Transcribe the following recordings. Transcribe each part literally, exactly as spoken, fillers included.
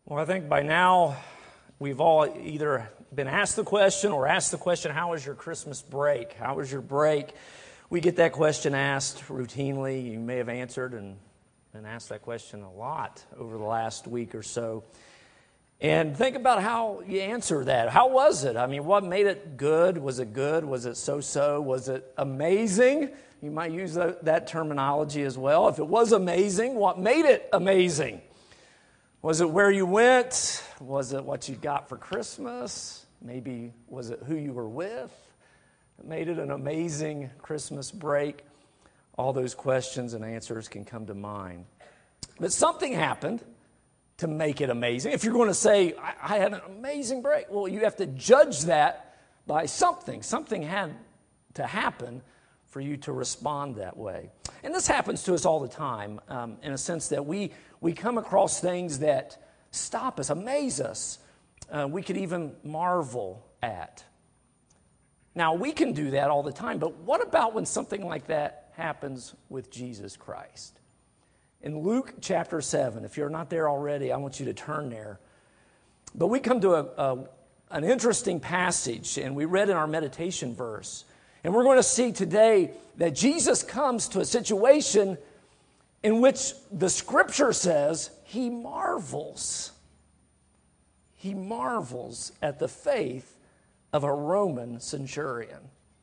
Well, I think by now we've all either been asked the question or asked the question, how was your Christmas break? How was your break? We get that question asked routinely. You may have answered and been asked that question a lot over the last week or so. And think about how you answer that. How was it? I mean, what made it good? Was it good? Was it so-so? Was it amazing? You might use that, that terminology as well. If it was amazing, what made it amazing? Was it where you went? Was it what you got for Christmas? Maybe was it who you were with? It made it an amazing Christmas break. All those questions and answers can come to mind. But something happened to make it amazing. If you're going to say, I, I had an amazing break, well, you have to judge that by something. Something had to happen for you to respond that way. And this happens to us all the time, um, in a sense that we, we come across things that stop us, amaze us. Uh, we could even marvel at. Now, we can do that all the time, but what about when something like that happens with Jesus Christ? In Luke chapter seven, if you're not there already, I want you to turn there. But we come to a, a, an interesting passage, and we read in our meditation verse. And we're going to see today that Jesus comes to a situation in which the Scripture says he marvels. He marvels at the faith of a Roman centurion.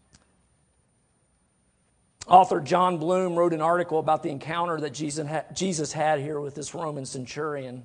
Author John Bloom wrote an article about the encounter that Jesus had here with this Roman centurion.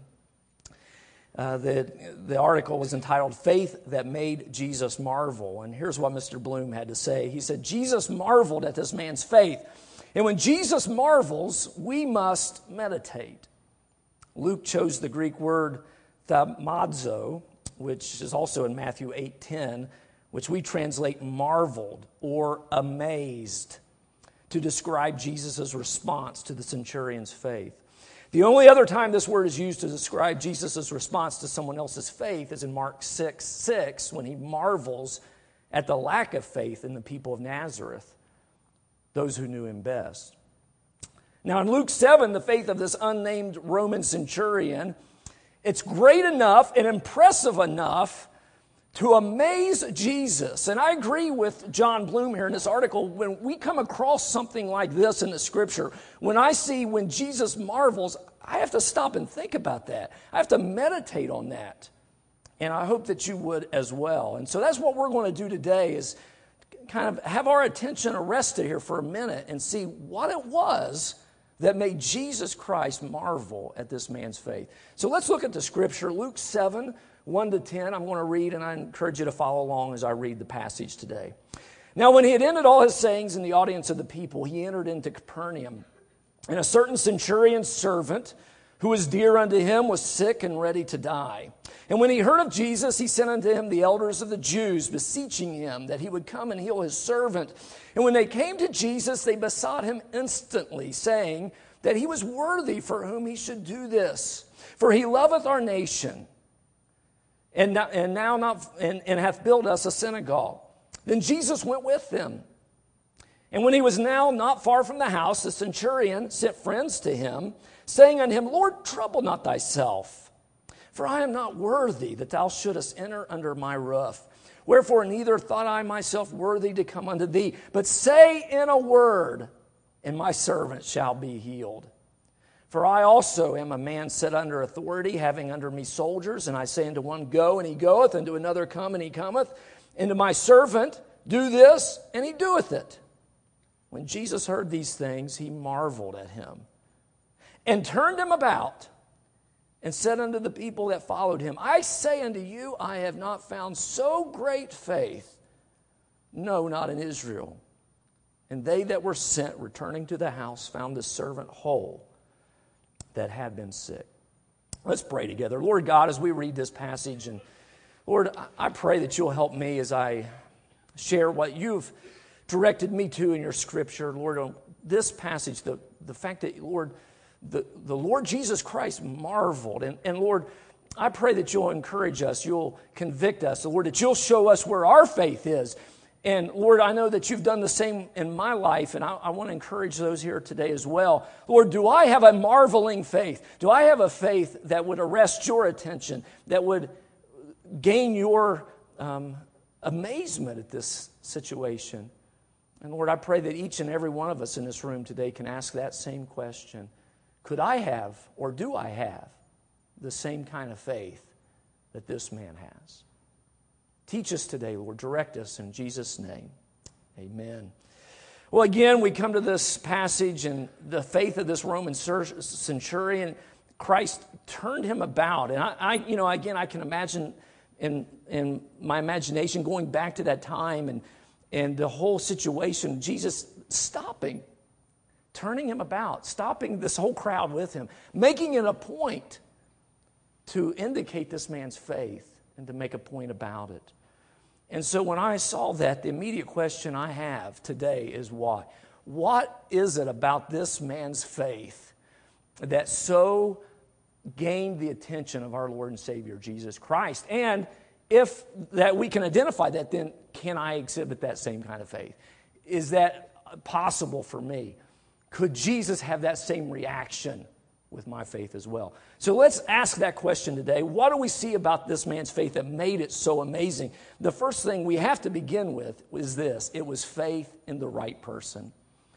Uh, the, the article was entitled, Faith That Made Jesus Marvel. And here's what Mister Bloom had to say. He said, Jesus marveled at this man's faith. And when Jesus marvels, we must meditate. Luke chose the Greek word thaumazo, which is also in Matthew eight ten, which we translate marveled or amazed, to describe Jesus' response to the centurion's faith. The only other time this word is used to describe Jesus' response to someone else's faith is in Mark six six, when he marvels at the lack of faith in the people of Nazareth, those who knew him best. Now in Luke seven, the faith of this unnamed Roman centurion, it's great enough and impressive enough to amaze Jesus. And I agree with John Bloom here in this article. When we come across something like this in the Scripture, when I see when Jesus marvels, I have to stop and think about that. I have to meditate on that. And I hope that you would as well. And so that's what we're going to do today, is kind of have our attention arrested here for a minute and see what it was that made Jesus Christ marvel at this man's faith. So let's look at the Scripture, Luke seven, one to ten, I'm going to read, and I encourage you to follow along as I read the passage today. Now, when he had ended all his sayings in the audience of the people, he entered into Capernaum. And a certain centurion's servant, who was dear unto him, was sick and ready to die. And when he heard of Jesus, he sent unto him the elders of the Jews, beseeching him that he would come and heal his servant. And when they came to Jesus, they besought him instantly, saying that he was worthy for whom he should do this. For he loveth our nation, And now, and now not and, and hath built us a synagogue. Then Jesus went with them. And when he was now not far from the house, the centurion sent friends to him, saying unto him, Lord, trouble not thyself, for I am not worthy that thou shouldest enter under my roof. Wherefore neither thought I myself worthy to come unto thee, but say in a word, and my servant shall be healed. For I also am a man set under authority, having under me soldiers, and I say unto one, Go, and he goeth, and to another, Come, and he cometh, and to my servant, Do this, and he doeth it. When Jesus heard these things, he marveled at him, and turned him about, and said unto the people that followed him, I say unto you, I have not found so great faith, no, not in Israel. And they that were sent, returning to the house, found the servant whole, that had been sick. Let's pray together. Lord God, as we read this passage, and Lord, I pray that you'll help me as I share what you've directed me to in your Scripture. Lord, on this passage, the, the fact that, Lord, the, the Lord Jesus Christ marveled. And, and Lord, I pray that you'll encourage us, you'll convict us, Lord, that you'll show us where our faith is. And Lord, I know that you've done the same in my life, and I, I want to encourage those here today as well. Lord, do I have a marveling faith? Do I have a faith that would arrest your attention, that would gain your um, amazement at this situation? And Lord, I pray that each and every one of us in this room today can ask that same question. Could I have, or do I have, the same kind of faith that this man has? Teach us today, Lord. Direct us in Jesus' name. Amen. Well, again, we come to this passage and the faith of this Roman centurion. Christ turned him about. And I, I you know, again, I can imagine in, in my imagination going back to that time and, and the whole situation, Jesus stopping, turning him about, stopping this whole crowd with him, making it a point to indicate this man's faith and to make a point about it. And so when I saw that, the immediate question I have today is why? What is it about this man's faith that so gained the attention of our Lord and Savior, Jesus Christ? And if that we can identify that, then can I exhibit that same kind of faith? Is that possible for me? Could Jesus have that same reaction with my faith as well? So let's ask that question today. What do we see about this man's faith that made it so amazing? The first thing we have to begin with is this. It was faith in the right person.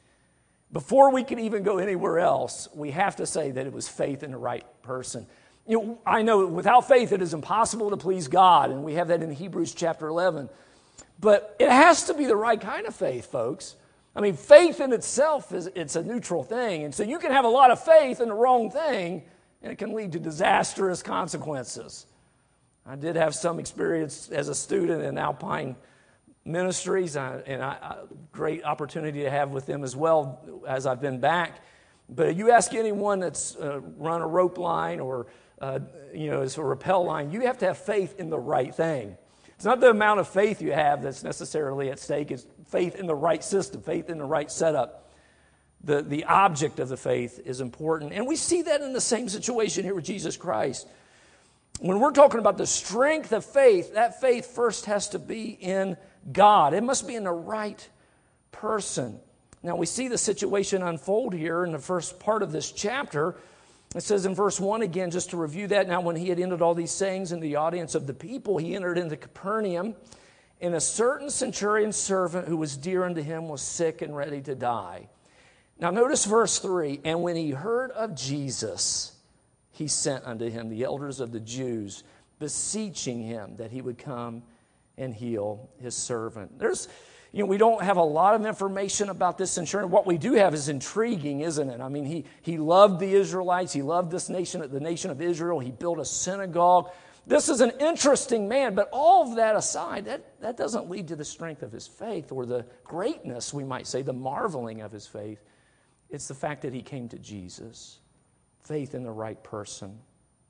Before we can even go anywhere else, we have to say that it was faith in the right person. You know, I know without faith it is impossible to please God, and we have that in Hebrews chapter eleven. But it has to be the right kind of faith, folks. I mean, faith in itself, is it's a neutral thing. And so you can have a lot of faith in the wrong thing, and it can lead to disastrous consequences. I did have some experience as a student in Alpine Ministries, and a great opportunity to have with them as well as I've been back. But you ask anyone that's uh, run a rope line or, uh, you know, it's a rappel line, you have to have faith in the right thing. It's not the amount of faith you have that's necessarily at stake. It's faith in the right system, faith in the right setup. The, the object of the faith is important. And we see that in the same situation here with Jesus Christ. When we're talking about the strength of faith, that faith first has to be in God. It must be in the right person. Now, we see the situation unfold here in the first part of this chapter. It says in verse one again, just to review that, now when he had ended all these sayings in the audience of the people, he entered into Capernaum, and a certain centurion's servant who was dear unto him was sick and ready to die. Now notice verse three, and when he heard of Jesus, he sent unto him the elders of the Jews, beseeching him that he would come and heal his servant. There's You know, we don't have a lot of information about this centurion. What we do have is intriguing, isn't it? I mean, he, he loved the Israelites. He loved this nation, the nation of Israel. He built a synagogue. This is an interesting man, but all of that aside, that, that doesn't lead to the strength of his faith or the greatness, we might say, the marveling of his faith. It's the fact that he came to Jesus. Faith in the right person.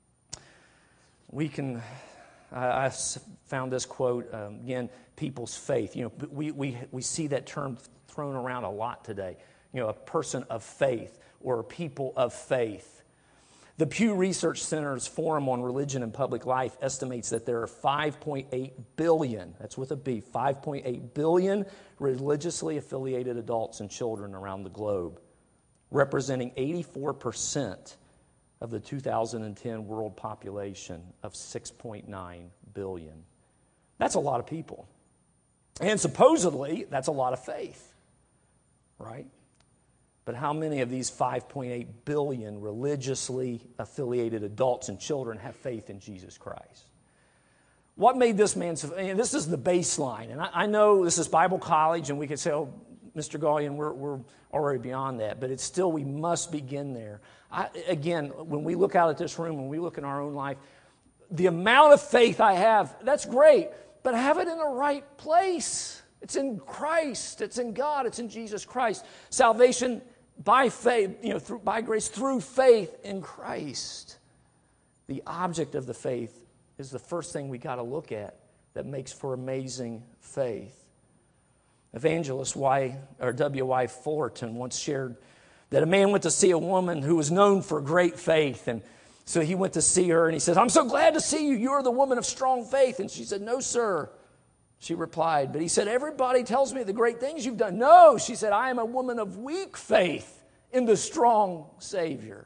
We can... I found this quote, um, again, people's faith. You know, we, we, we see that term thrown around a lot today. You know, a person of faith or people of faith. The Pew Research Center's Forum on Religion and Public Life estimates that there are five point eight billion, that's with a B, five point eight billion religiously affiliated adults and children around the globe, representing eighty-four percent of the two thousand ten world population of six point nine billion. That's a lot of people. And supposedly, that's a lot of faith, right? But how many of these five point eight billion religiously affiliated adults and children have faith in Jesus Christ? What made this man, and this is the baseline, and I, I know this is Bible college, and we could say, oh, Mister Gallion, we're, we're already beyond that, but it's still, we must begin there. I, again, when we look out at this room, when we look in our own life, the amount of faith I have, that's great, but have it in the right place. It's in Christ. It's in God. It's in Jesus Christ. Salvation by faith, you know, through, by grace, through faith in Christ. The object of the faith is the first thing we got to look at that makes for amazing faith. Evangelist Y, or W Y Fullerton once shared that a man went to see a woman who was known for great faith. And so he went to see her and he said, I'm so glad to see you. You are the woman of strong faith. And she said, no, sir. She replied, but he said, everybody tells me the great things you've done. No, she said, I am a woman of weak faith in the strong Savior.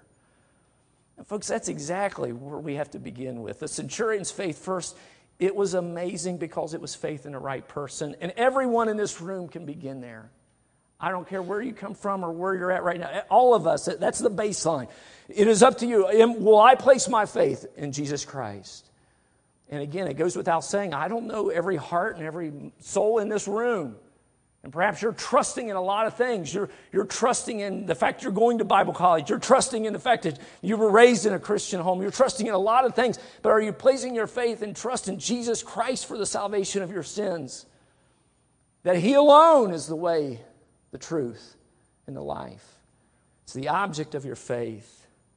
And folks, that's exactly where we have to begin with. The centurion's faith first, it was amazing because it was faith in the right person. And everyone in this room can begin there. I don't care where you come from or where you're at right now. All of us, that's the baseline. It is up to you. Will I place my faith in Jesus Christ? And again, it goes without saying, I don't know every heart and every soul in this room. And perhaps you're trusting in a lot of things. You're, you're trusting in the fact you're going to Bible college. You're trusting in the fact that you were raised in a Christian home. You're trusting in a lot of things. But are you placing your faith and trust in Jesus Christ for the salvation of your sins? That He alone is the way, the truth, and the life. It's the object of your faith.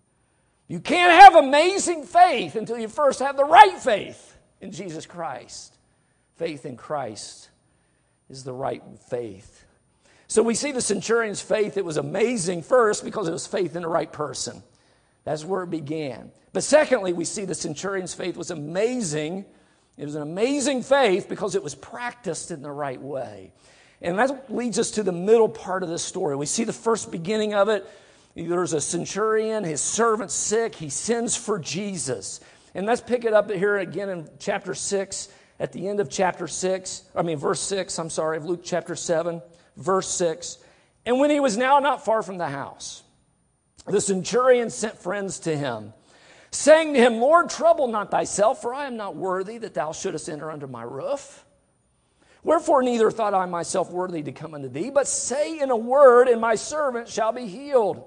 You can't have amazing faith until you first have the right faith in Jesus Christ. Faith in Christ is the right faith. So we see the centurion's faith. It was amazing first because it was faith in the right person. That's where it began. But secondly, we see the centurion's faith was amazing. It was an amazing faith because it was practiced in the right way. And that leads us to the middle part of this story. We see the first beginning of it. There's a centurion, his servant's sick. He sends for Jesus. And let's pick it up here again in chapter six. At the end of chapter six, I mean verse six, I'm sorry, of Luke chapter seven, verse six. And when he was now not far from the house, the centurion sent friends to him, saying to him, Lord, trouble not thyself, for I am not worthy that thou shouldest enter under my roof. Wherefore neither thought I myself worthy to come unto thee, but say in a word, and my servant shall be healed.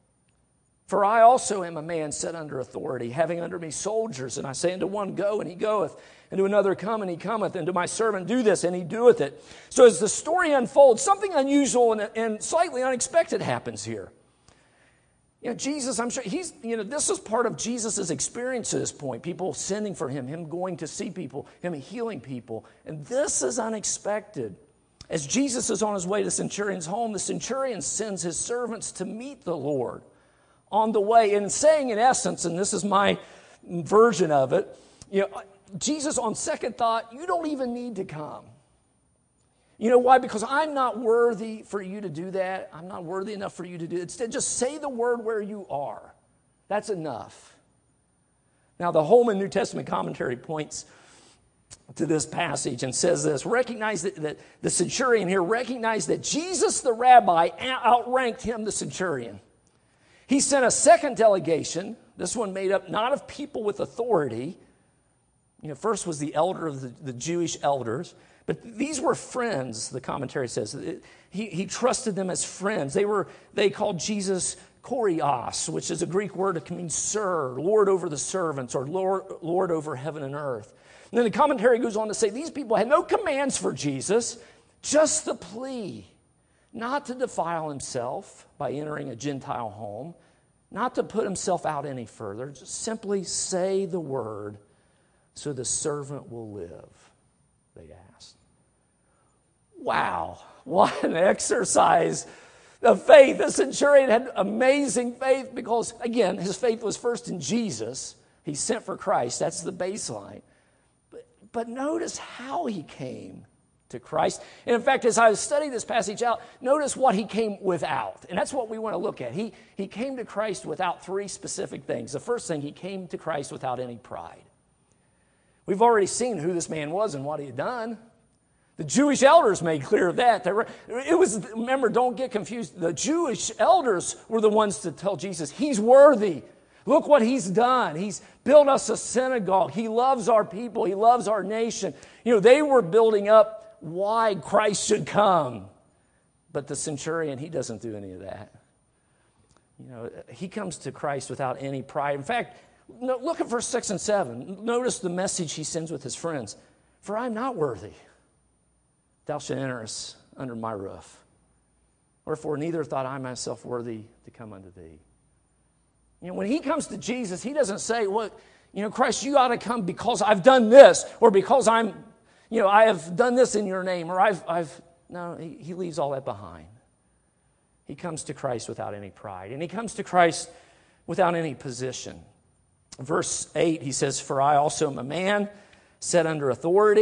For I also am a man set under authority, having under me soldiers. And I say unto one, go, and he goeth. And to another, come, and he cometh. And to my servant, do this, and he doeth it. So as the story unfolds, something unusual and, and slightly unexpected happens here. You know, Jesus, I'm sure, he's, you know, this is part of Jesus' experience at this point. People sending for him, him going to see people, him healing people. And this is unexpected. As Jesus is on his way to the centurion's home, the centurion sends his servants to meet the Lord on the way, and saying in essence, and this is my version of it, you know, Jesus on second thought, you don't even need to come. You know why? Because I'm not worthy for you to do that. I'm not worthy enough for you to do it. Instead, just say the word where you are. That's enough. Now, the Holman New Testament commentary points to this passage and says this, recognize that, that the centurion here recognized that Jesus the rabbi outranked him, the centurion. He sent a second delegation, this one made up not of people with authority. You know, first was the elder of the, the Jewish elders, but these were friends, the commentary says. He, he trusted them as friends. They were, they called Jesus Kurios, which is a Greek word that can mean sir, Lord over the servants, or Lord, Lord over heaven and earth. And then the commentary goes on to say these people had no commands for Jesus, just the plea not to defile himself by entering a Gentile home, not to put himself out any further, just simply say the word so the servant will live, they asked. Wow, what an exercise of faith. The centurion had amazing faith because, again, his faith was first in Jesus. He sent for Christ. That's the baseline. But, but notice how he came to Christ. And in fact, as I study this passage out, notice what he came without. And that's what we want to look at. He, he came to Christ without three specific things. The first thing, he came to Christ without any pride. We've already seen who this man was and what he had done. The Jewish elders made clear that. Were, it was, remember, don't get confused. The Jewish elders were the ones to tell Jesus, he's worthy. Look what he's done. He's built us a synagogue. He loves our people. He loves our nation. You know, they were building up why Christ should come. But the centurion, he doesn't do any of that. You know, he comes to Christ without any pride. In fact, look at verse six and seven. Notice the message he sends with his friends. For I'm not worthy. Thou shalt enter us under my roof. Wherefore neither thought I myself worthy to come unto thee. You know, when he comes to Jesus, he doesn't say, well, you know, Christ, you ought to come because I've done this, or because I'm, you know, I have done this in your name, or I've, I've, no, he, he leaves all that behind. He comes to Christ without any pride, and he comes to Christ without any position. Verse eight, he says, for I also am a man set under authority,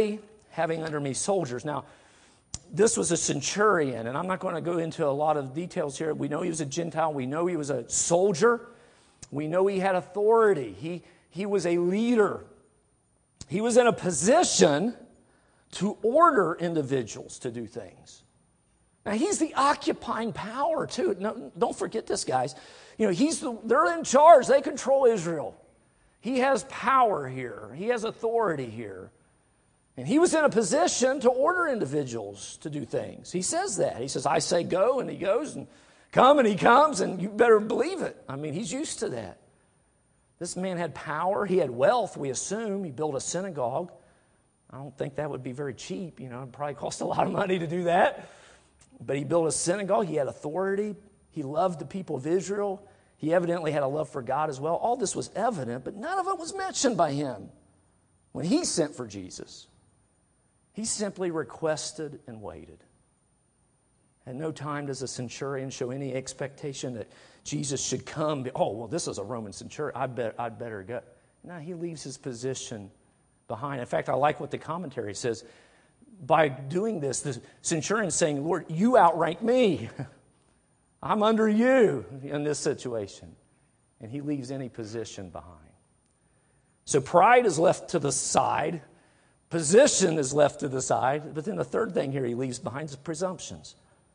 having under me soldiers. Now, this was a centurion, and I'm not going to go into a lot of details here. We know he was a Gentile. We know he was a soldier. We know he had authority. He, he was a leader. He was in a position to order individuals to do things. Now, he's the occupying power, too. No, don't forget this, guys. You know, he's the, they're in charge. They control Israel. He has power here. He has authority here. And he was in a position to order individuals to do things. He says that. He says, I say go, and he goes, and come, and he comes, and you better believe it. I mean, he's used to that. This man had power. He had wealth, we assume. He built a synagogue. I don't think that would be very cheap. You know, it probably cost a lot of money to do that. But he built a synagogue. He had authority. He loved the people of Israel. He evidently had a love for God as well. All this was evident, but none of it was mentioned by him when he sent for Jesus. He simply requested and waited. At no time does a centurion show any expectation that Jesus should come. Oh, well, this is a Roman centurion. I bet, I'd better go. No, he leaves his position behind. In fact, I like what the commentary says. By doing this, the centurion is saying, Lord, you outrank me. I'm under you in this situation. And he leaves any position behind. So pride is left to the side. Position is left to the side. But then the third thing here he leaves behind is presumptions.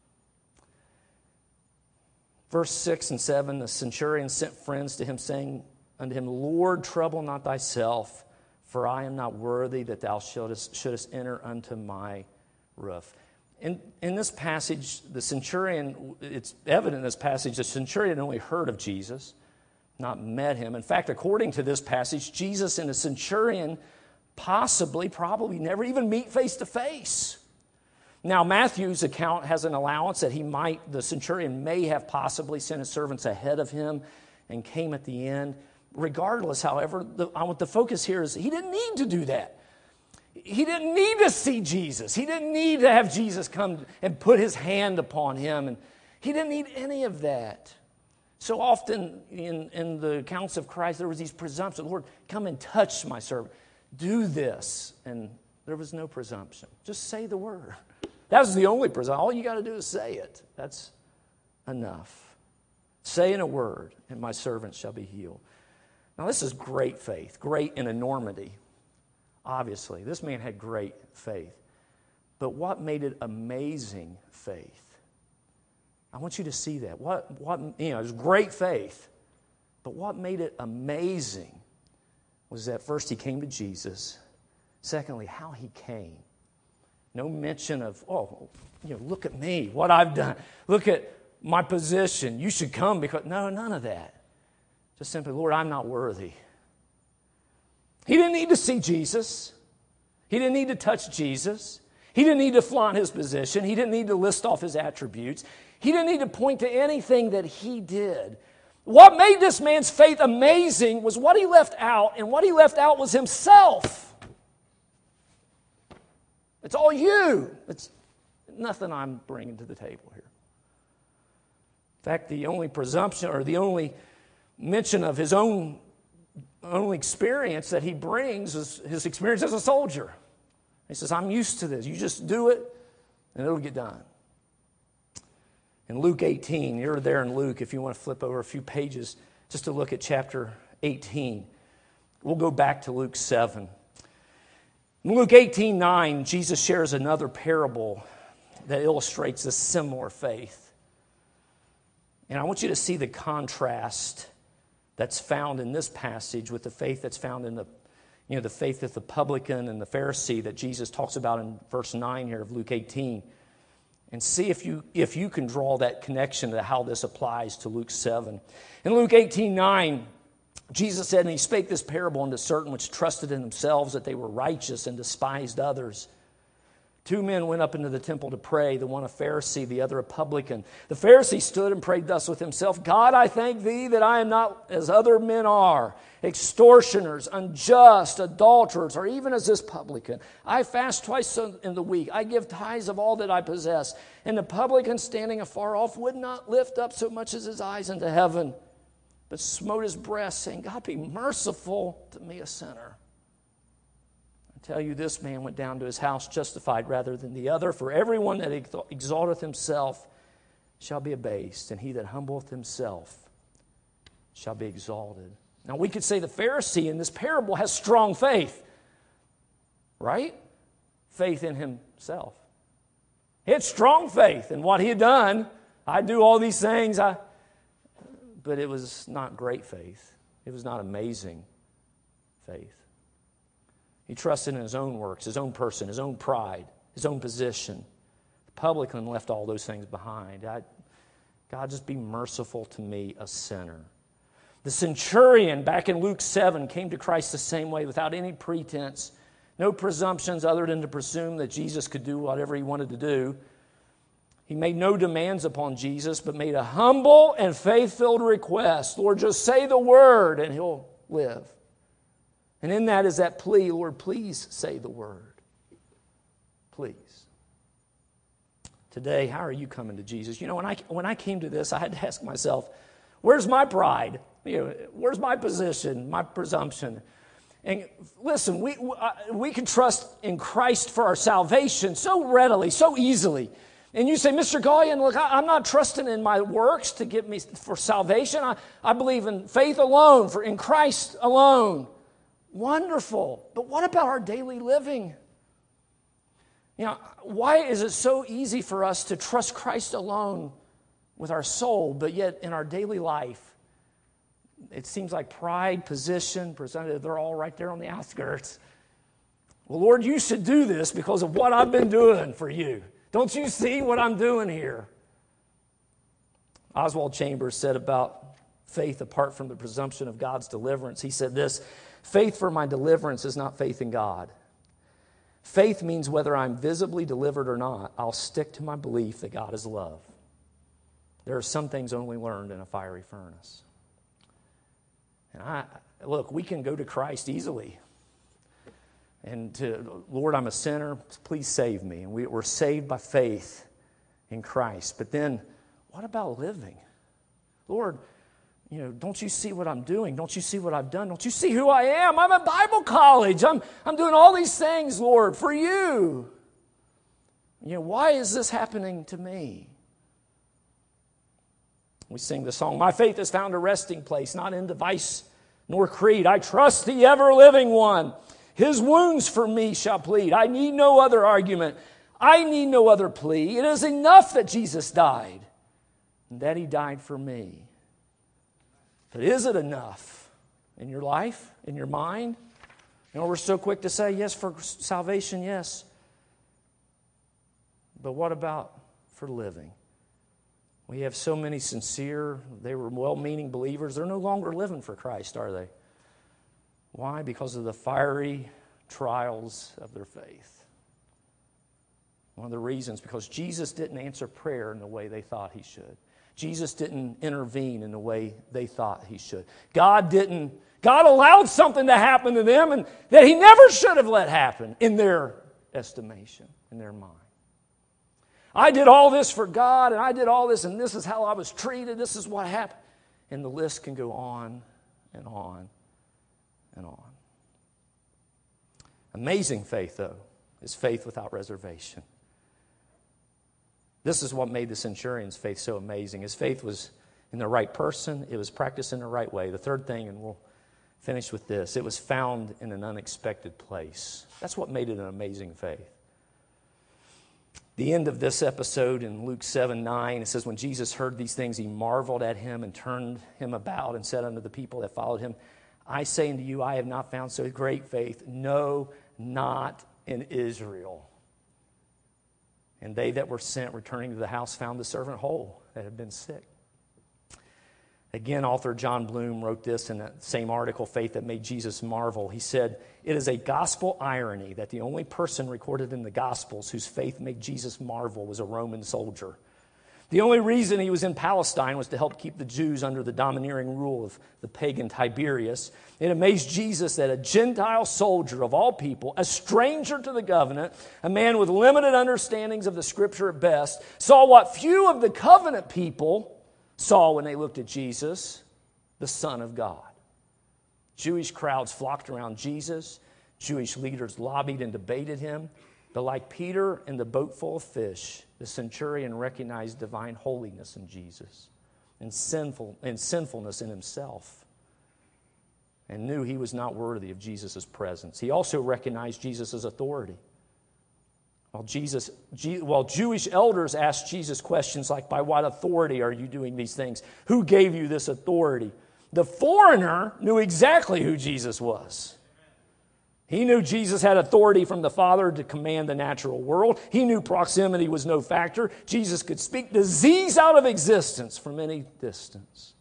Verse six and seven, the centurion sent friends to him, saying unto him, Lord, trouble not thyself, for I am not worthy that thou shouldest, shouldest enter unto my roof. In, in this passage, the centurion, it's evident in this passage, the centurion only heard of Jesus, not met him. In fact, according to this passage, Jesus and the centurion possibly, probably never even meet face to face. Now, Matthew's account has an allowance that he might, the centurion may have possibly sent his servants ahead of him and came at the end. Regardless, however, the, I want the focus here is he didn't need to do that. He didn't need to see Jesus. He didn't need to have Jesus come and put his hand upon him. And he didn't need any of that. So often in, in the accounts of Christ, there was these presumptions. Lord, come and touch my servant. Do this. And there was no presumption. Just say the word. That was the only presumption. All you got to do is say it. That's enough. Say in a word, and my servant shall be healed. Now, this is great faith, great in enormity. Obviously, this man had great faith. But what made it amazing faith? I want you to see that. What, what, you know, it was great faith. But what made it amazing was that first he came to Jesus. Secondly, how he came. No mention of, oh, you know, look at me, what I've done. Look at my position. You should come because, no, none of that. Just simply, Lord, I'm not worthy. He didn't need to see Jesus. He didn't need to touch Jesus. He didn't need to flaunt his position. He didn't need to list off his attributes. He didn't need to point to anything that he did. What made this man's faith amazing was what he left out, and what he left out was himself. It's all you. It's nothing I'm bringing to the table here. In fact, the only presumption or the only mention of his own, own experience that he brings is his experience as a soldier. He says, I'm used to this. You just do it, and it'll get done. In Luke eighteen, you're there in Luke if you want to flip over a few pages just to look at chapter eighteen. We'll go back to Luke seven. In Luke eighteen nine, Jesus shares another parable that illustrates this similar faith. And I want you to see the contrast that's found in this passage with the faith that's found in the, you know, the faith of the publican and the Pharisee that Jesus talks about in verse nine here of Luke eighteen. And see if you if you can draw that connection to how this applies to Luke seven. In Luke eighteen nine, Jesus said, and he spake this parable unto certain which trusted in themselves that they were righteous and despised others. Two men went up into the temple to pray, the one a Pharisee, the other a publican. The Pharisee stood and prayed thus with himself, God, I thank thee that I am not as other men are, extortioners, unjust, adulterers, or even as this publican. I fast twice in the week. I give tithes of all that I possess. And the publican, standing afar off, would not lift up so much as his eyes into heaven, but smote his breast, saying, God, be merciful to me, a sinner. tell you, this man went down to his house justified rather than the other. For everyone that exalteth himself shall be abased, and he that humbleth himself shall be exalted. Now, we could say the Pharisee in this parable has strong faith, right? Faith in himself. He had strong faith in what he had done. I do all these things, I, but it was not great faith. It was not amazing faith. He trusted in his own works, his own person, his own pride, his own position. The publican left all those things behind. I, God, just be merciful to me, a sinner. The centurion, back in Luke seven, came to Christ the same way, without any pretense, no presumptions other than to presume that Jesus could do whatever he wanted to do. He made no demands upon Jesus, but made a humble and faith-filled request. Lord, just say the word and he'll live. And in that is that plea, Lord, please say the word. Please. Today, how are you coming to Jesus? You know, when I, when I came to this, I had to ask myself, where's my pride? You know, where's my position, my presumption? And listen, we, we can trust in Christ for our salvation so readily, so easily. And you say, Mister Gallion, look, I, I'm not trusting in my works to get me for salvation. I, I believe in faith alone, for in Christ alone. Wonderful. But what about our daily living? You know, why is it so easy for us to trust Christ alone with our soul, but yet in our daily life, it seems like pride, position, presented, they're all right there on the outskirts. Well, Lord, you should do this because of what I've been doing for you. Don't you see what I'm doing here? Oswald Chambers said about faith apart from the presumption of God's deliverance. He said this, faith for my deliverance is not faith in God. Faith means whether I'm visibly delivered or not, I'll stick to my belief that God is love. There are some things only learned in a fiery furnace. And I, look, we can go to Christ easily. And to, Lord, I'm a sinner, please save me. And we, we're saved by faith in Christ. But then, what about living? Lord, you know, don't you see what I'm doing? Don't you see what I've done? Don't you see who I am? I'm at Bible college. I'm, I'm doing all these things, Lord, for you. You know, why is this happening to me? We sing the song, my faith has found a resting place, not in device nor creed. I trust the ever-living one. His wounds for me shall plead. I need no other argument. I need no other plea. It is enough that Jesus died and that he died for me. But is it enough in your life, in your mind? You know, we're so quick to say, yes, for salvation, yes. But what about for living? We have so many sincere, they were well-meaning believers. They're no longer living for Christ, are they? Why? Because of the fiery trials of their faith. One of the reasons, because Jesus didn't answer prayer in the way they thought he should. Jesus didn't intervene in the way they thought he should. God didn't, God allowed something to happen to them and that he never should have let happen in their estimation, in their mind. I did all this for God, and I did all this, and this is how I was treated. This is what happened. And the list can go on and on and on. Amazing faith, though, is faith without reservation. This is what made the centurion's faith so amazing. His faith was in the right person. It was practiced in the right way. The third thing, and we'll finish with this, it was found in an unexpected place. That's what made it an amazing faith. The end of this episode in Luke seven nine, it says, when Jesus heard these things, he marveled at him and turned him about and said unto the people that followed him, I say unto you, I have not found so great faith, no, not in Israel. And they that were sent, returning to the house, found the servant whole that had been sick. Again, author John Bloom wrote this in that same article, Faith That Made Jesus Marvel. He said, it is a gospel irony that the only person recorded in the Gospels whose faith made Jesus marvel was a Roman soldier. The only reason he was in Palestine was to help keep the Jews under the domineering rule of the pagan Tiberius. It amazed Jesus that a Gentile soldier of all people, a stranger to the covenant, a man with limited understandings of the Scripture at best, saw what few of the covenant people saw when they looked at Jesus, the Son of God. Jewish crowds flocked around Jesus. Jewish leaders lobbied and debated him, but like Peter in the boat full of fish, the centurion recognized divine holiness in Jesus and sinful and sinfulness in himself, and knew he was not worthy of Jesus' presence. He also recognized Jesus' authority. While Jesus, while Jewish elders asked Jesus questions like, by what authority are you doing these things? Who gave you this authority? The foreigner knew exactly who Jesus was. He knew Jesus had authority from the Father to command the natural world. He knew proximity was no factor. Jesus could speak disease out of existence from any distance.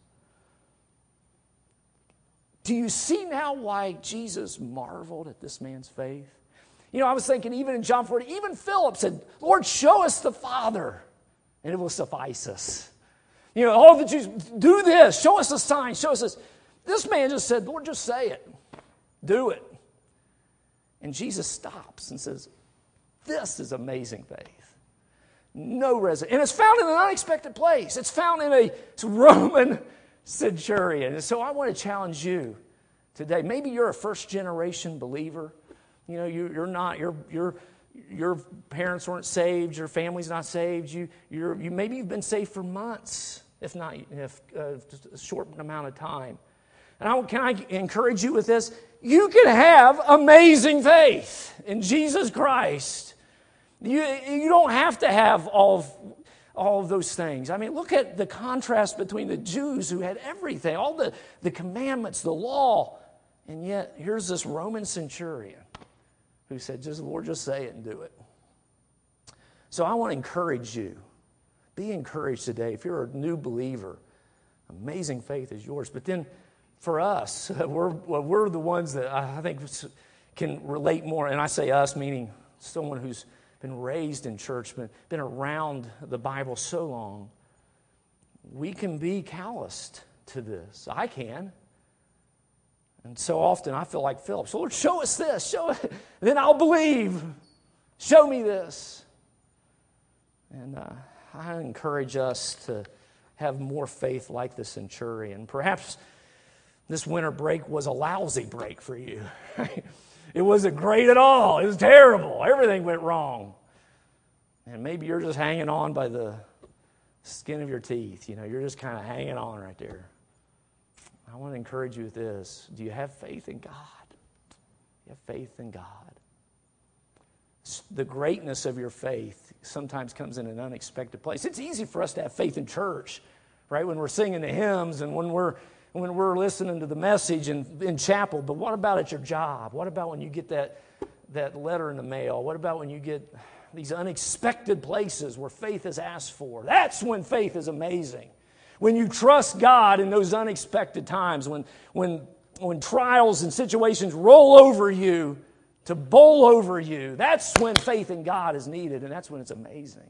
Do you see now why Jesus marveled at this man's faith? You know, I was thinking even in John forty, even Philip said, Lord, show us the Father, and it will suffice us. You know, all the Jews, do this, show us a sign, show us this. This man just said, Lord, just say it. Do it. And Jesus stops and says, this is amazing faith. No reason. And it's found in an unexpected place. It's found in a Roman centurion. And so I want to challenge you today. Maybe you're a first generation believer. You know, you, you're not, you're, you're, your parents weren't saved, your family's not saved, you, you're, you maybe you've been saved for months, if not if, uh, just a short amount of time. And I, can I encourage you with this? You can have amazing faith in Jesus Christ. You, you don't have to have all of, all of those things. I mean, look at the contrast between the Jews who had everything, all the, the commandments, the law, and yet here's this Roman centurion who said, just Lord, just say it and do it. So I want to encourage you. Be encouraged today. If you're a new believer, amazing faith is yours. But then for us, we're, well, we're the ones that I think can relate more. And I say us, meaning someone who's been raised in church, been, been around the Bible so long. We can be calloused to this. I can. And so often I feel like Philip. So Lord, show us this. Show it. Then I'll believe. Show me this. And uh, I encourage us to have more faith like the centurion. Perhaps this winter break was a lousy break for you. It wasn't great at all. It was terrible. Everything went wrong. And maybe you're just hanging on by the skin of your teeth. You know, you're just kind of hanging on right there. I want to encourage you with this. Do you have faith in God? You have faith in God. The greatness of your faith sometimes comes in an unexpected place. It's easy for us to have faith in church, right? When we're singing the hymns and when we're when we're listening to the message in, in chapel. But what about at your job? What about when you get that, that letter in the mail? What about when you get these unexpected places where faith is asked for? That's when faith is amazing. When you trust God in those unexpected times, when, when, when trials and situations roll over you to bowl over you, that's when faith in God is needed, and that's when it's amazing.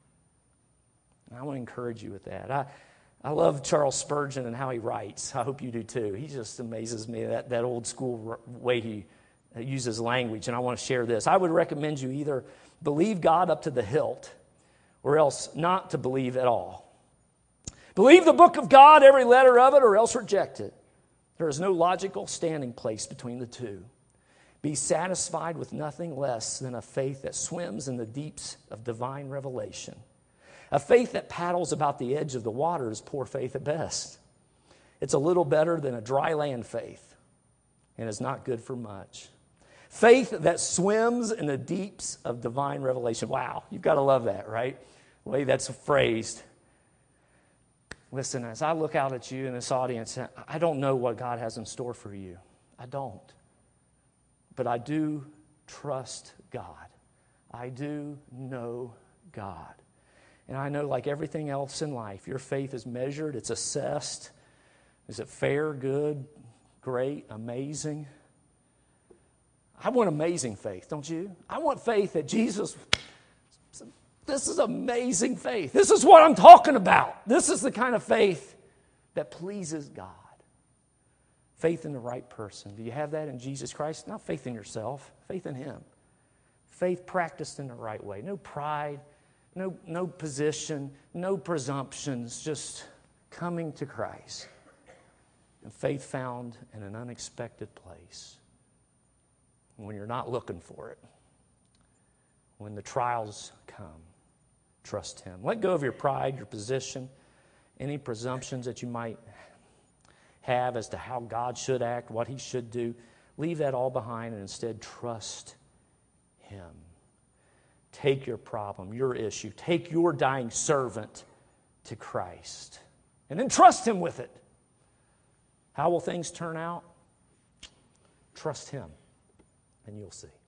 And I want to encourage you with that. I, I love Charles Spurgeon and how he writes. I hope you do too. He just amazes me, that, that old school way he uses language, and I want to share this. I would recommend you either believe God up to the hilt or else not to believe at all. Believe the book of God, every letter of it, or else reject it. There is no logical standing place between the two. Be satisfied with nothing less than a faith that swims in the deeps of divine revelation. A faith that paddles about the edge of the water is poor faith at best. It's a little better than a dry land faith, and is not good for much. Faith that swims in the deeps of divine revelation. Wow, you've got to love that, right? The way that's phrased. Listen, as I look out at you in this audience, I don't know what God has in store for you. I don't. But I do trust God. I do know God. And I know, like everything else in life, your faith is measured, it's assessed. Is it fair, good, great, amazing? I want amazing faith, don't you? I want faith that Jesus... This is amazing faith. This is what I'm talking about. This is the kind of faith that pleases God. Faith in the right person. Do you have that in Jesus Christ? Not faith in yourself. Faith in Him. Faith practiced in the right way. No pride, no, no position, no presumptions. Just coming to Christ. And faith found in an unexpected place. when you're not looking for it, when the trials come, trust Him. Let go of your pride, your position, any presumptions that you might have as to how God should act, what He should do. Leave that all behind and instead trust Him. Take your problem, your issue, take your dying servant to Christ, and then trust Him with it. How will things turn out? Trust Him, and you'll see.